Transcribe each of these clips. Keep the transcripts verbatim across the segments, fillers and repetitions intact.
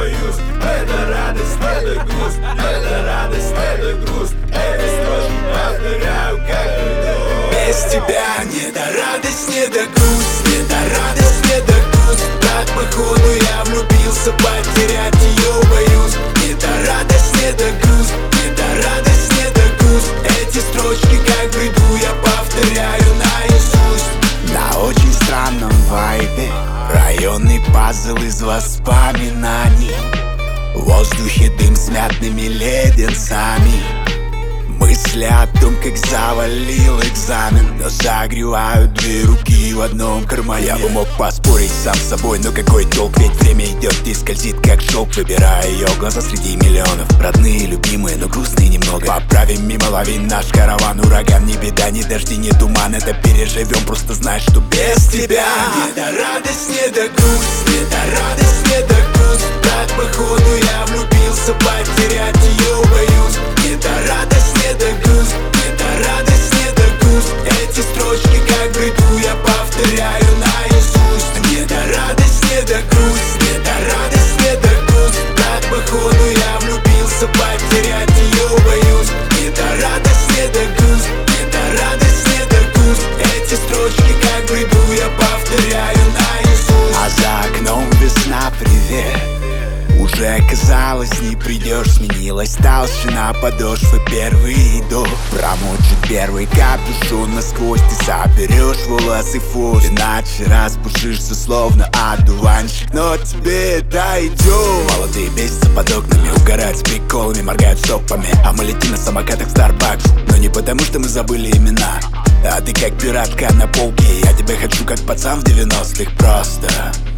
боюсь. Это радость, это грусть, это радость, это грусть. Эти строчки повторяю, как приду. Без тебя не до радость, не до грусть, не до радость, не до грусть. Так походу я влюбился, потерять ее боюсь. Не до радость, не до грусть, не до радость, не до грусть. Эти строчки как бреду я повторяю наизусть. На очень странном вайбе, районный пазл из воспоминаний. В воздухе дым с мятными леденцами. Мысли о том, как завалил экзамен, но согревают две руки в одном кармане. Я бы мог поспорить сам с собой, но какой толк, ведь время идет и скользит как шелк. Выбирая ее глаза среди миллионов. Родные, любимые, но грустные немного. Поправим мимо лавин наш караван. Ураган, ни беда, ни дожди, ни туман. Это переживем, просто знай, что без тебя не до радость, не до грусть, не до радость, не до грусть. Так походу я влюбился, потерять ее боюсь. Не до радость, не до грусть, не до радость, не до грусть. Эти строчки как бреду я повторяю наизусть. Не до радость, не до грусть, не до радость, не до грусть. Так походу я влюбился, потерять ее боюсь. Не до радость, не до грусть, не до радость, не до грусть. Эти строчки как бреду я повторяю наизусть. А за окном весна, привет. Уже казалось, не придешь, сменилась толщина подошвы, первый дождь промочит первый капюшон насквозь. Ты соберешь волосы в фос, иначе распушишься словно одуванчик. Но тебе это идет. Молодые бесятся под окнами, угорают с приколами, моргают стопами. А мы летим на самокатах в Starbucks. Но не потому, что мы забыли имена, а ты как пиратка на полке. Я тебя хочу как пацан в девяностых просто.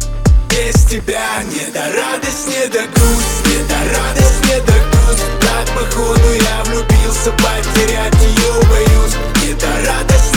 Без тебя не до радость, не до грусть, не до радость, не до грусть. Так походу я влюбился, потерять ее боюсь. Не до радость,